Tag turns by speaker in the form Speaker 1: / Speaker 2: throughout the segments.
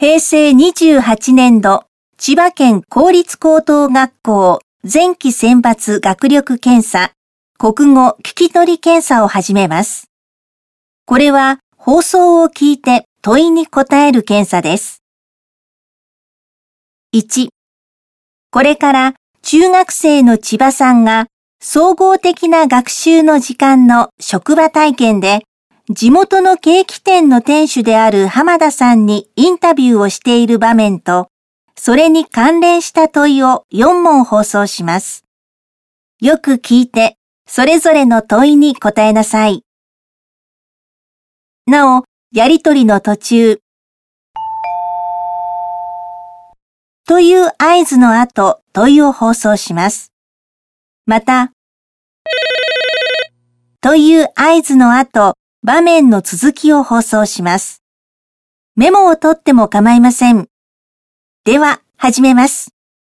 Speaker 1: 平成28年度千葉県公立高等学校前期選抜学力検査国語聞き取り検査を始めます。これは放送を聞いて問いに答える検査です。1、これから中学生の千葉さんが総合的な学習の時間の職場体験で地元のケーキ店の店主である浜田さんにインタビューをしている場面と、それに関連した問いを4問放送します。よく聞いて、それぞれの問いに答えなさい。なお、やりとりの途中、という合図の後、問いを放送します。また、という合図の後、場面の続きを放送します。メモを取っても構いません。では、始めます。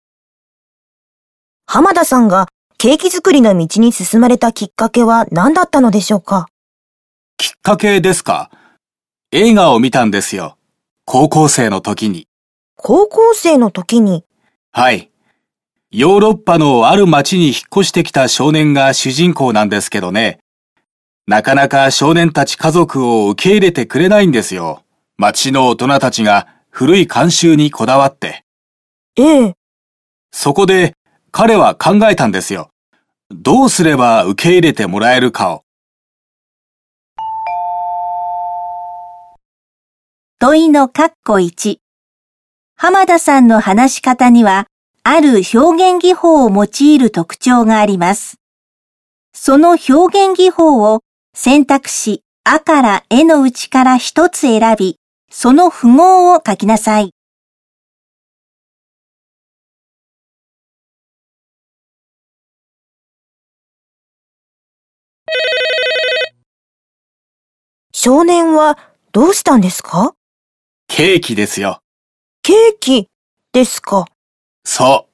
Speaker 2: 浜田さんがケーキ作りの道に進まれたきっかけは何だったのでしょうか？
Speaker 3: きっかけですか？映画を見たんですよ。高校生の時に。
Speaker 2: 高校生の時に？
Speaker 3: はい。ヨーロッパのある町に引っ越してきた少年が主人公なんですけどね。なかなか少年たち家族を受け入れてくれないんですよ。町の大人たちが古い慣習にこだわって。
Speaker 2: ええ。
Speaker 3: そこで彼は考えたんですよ。どうすれば受け入れてもらえるかを。
Speaker 1: 問いの括弧1。浜田さんの話し方には、ある表現技法を用いる特徴があります。その表現技法を選択肢あからえのうちから一つ選び、その符号を書きなさい。
Speaker 2: 少年はどうしたんですか？
Speaker 3: ケーキですよ。
Speaker 2: ケーキですか？
Speaker 3: そう。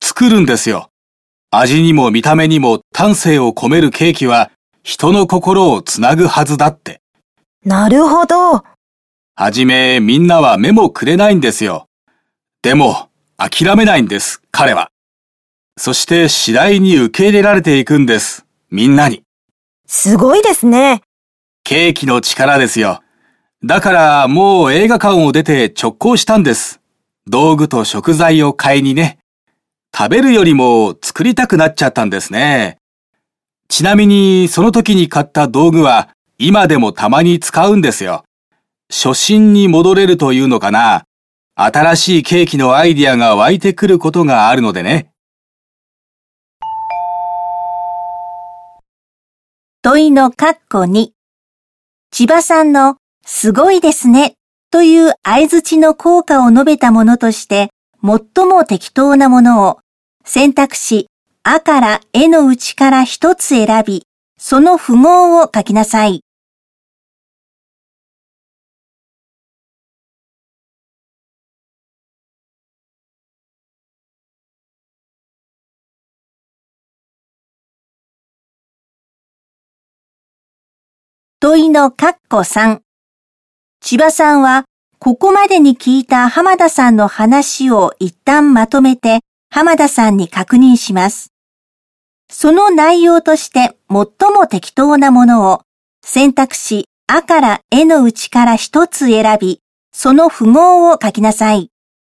Speaker 3: 作るんですよ。味にも見た目にも丹精を込めるケーキは人の心をつなぐはずだって。
Speaker 2: なるほど。
Speaker 3: はじめみんなは目もくれないんですよ。でも諦めないんです、彼は。そして次第に受け入れられていくんです、みんなに。
Speaker 2: すごいですね。
Speaker 3: ケーキの力ですよ。だからもう映画館を出て直行したんです。道具と食材を買いにね。食べるよりも作りたくなっちゃったんですね。ちなみにその時に買った道具は今でもたまに使うんですよ。初心に戻れるというのかな。新しいケーキのアイディアが湧いてくることがあるのでね。
Speaker 1: 問いの括弧2。千葉さんのすごいですねという相槌の効果を述べたものとして最も適当なものを選択肢あからえのうちから一つ選び、その符号を書きなさい。問いの括弧3。千葉さんはここまでに聞いた浜田さんの話を一旦まとめて浜田さんに確認します。その内容として最も適当なものを選択肢あからえのうちから一つ選び、その符号を書きなさい。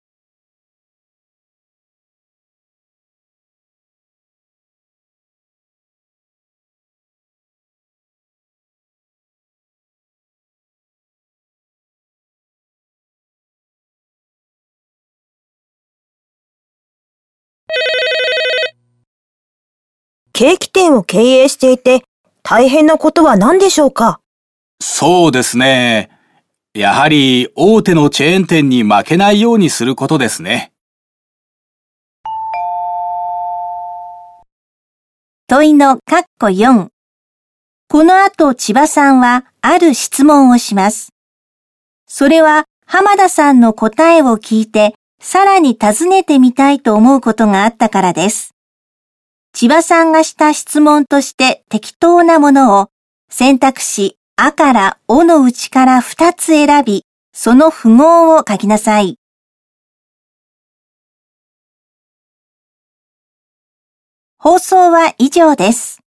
Speaker 2: ケーキ店を経営していて大変なことは何でしょうか？
Speaker 3: そうですね。やはり大手のチェーン店に負けないようにすることですね。
Speaker 1: 問いの括弧4。この後千葉さんはある質問をします。それは浜田さんの答えを聞いてさらに尋ねてみたいと思うことがあったからです。千葉さんがした質問として適当なものを選択肢あからおのうちから2つ選び、 その符号を書きなさい。放送は以上です。